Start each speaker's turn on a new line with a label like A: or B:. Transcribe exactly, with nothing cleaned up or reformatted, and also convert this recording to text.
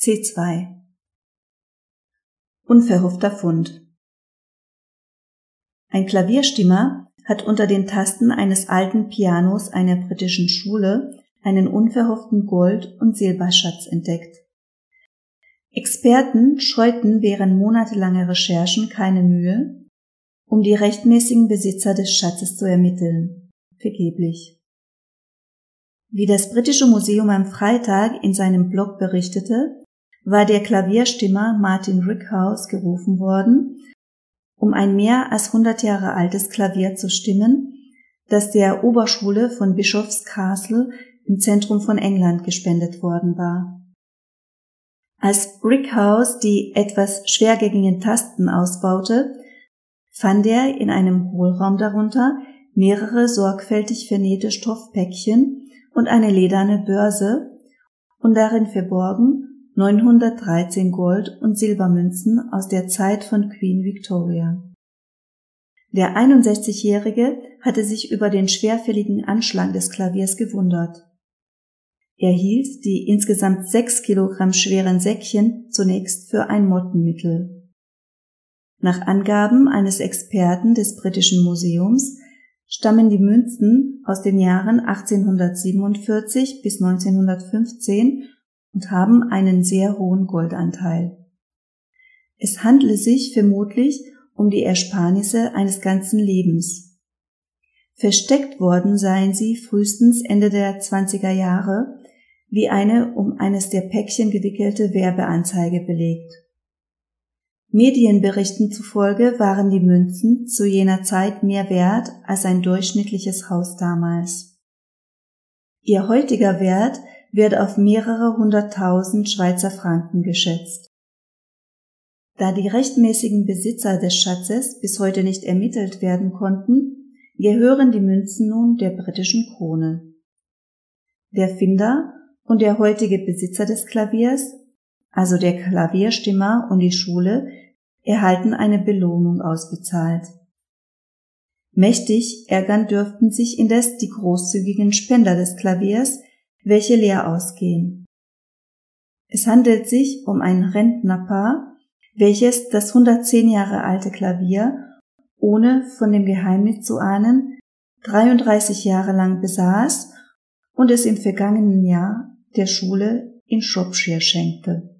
A: C zwei. Unverhoffter Fund. Ein Klavierstimmer hat unter den Tasten eines alten Pianos einer britischen Schule einen unverhofften Gold- und Silberschatz entdeckt. Experten scheuten während monatelanger Recherchen keine Mühe, um die rechtmäßigen Besitzer des Schatzes zu ermitteln. Vergeblich. Wie das britische Museum am Freitag in seinem Blog berichtete, war der Klavierstimmer Martin Rickhouse gerufen worden, um ein mehr als hundert Jahre altes Klavier zu stimmen, das der Oberschule von Bishop's Castle im Zentrum von England gespendet worden war. Als Rickhouse die etwas schwergängigen Tasten ausbaute, fand er in einem Hohlraum darunter mehrere sorgfältig vernähte Stoffpäckchen und eine lederne Börse und darin verborgen neunhundertdreizehn Gold- und Silbermünzen aus der Zeit von Queen Victoria. Der einundsechzigjährige hatte sich über den schwerfälligen Anschlag des Klaviers gewundert. Er hielt die insgesamt sechs Kilogramm schweren Säckchen zunächst für ein Mottenmittel. Nach Angaben eines Experten des britischen Museums stammen die Münzen aus den Jahren achtzehnhundertsiebenundvierzig bis neunzehnhundertfünfzehn und haben einen sehr hohen Goldanteil. Es handle sich vermutlich um die Ersparnisse eines ganzen Lebens. Versteckt worden seien sie frühestens Ende der zwanziger Jahre, wie eine um eines der Päckchen gewickelte Werbeanzeige belegt. Medienberichten zufolge waren die Münzen zu jener Zeit mehr wert als ein durchschnittliches Haus damals. Ihr heutiger Wert wird auf mehrere hunderttausend Schweizer Franken geschätzt. Da die rechtmäßigen Besitzer des Schatzes bis heute nicht ermittelt werden konnten, gehören die Münzen nun der britischen Krone. Der Finder und der heutige Besitzer des Klaviers, also der Klavierstimmer und die Schule, erhalten eine Belohnung ausbezahlt. Mächtig ärgern dürften sich indes die großzügigen Spender des Klaviers, welche leer ausgehen. Es handelt sich um ein Rentnerpaar, welches das hundertzehn Jahre alte Klavier, ohne von dem Geheimnis zu ahnen, dreiunddreißig Jahre lang besaß und es im vergangenen Jahr der Schule in Shropshire schenkte.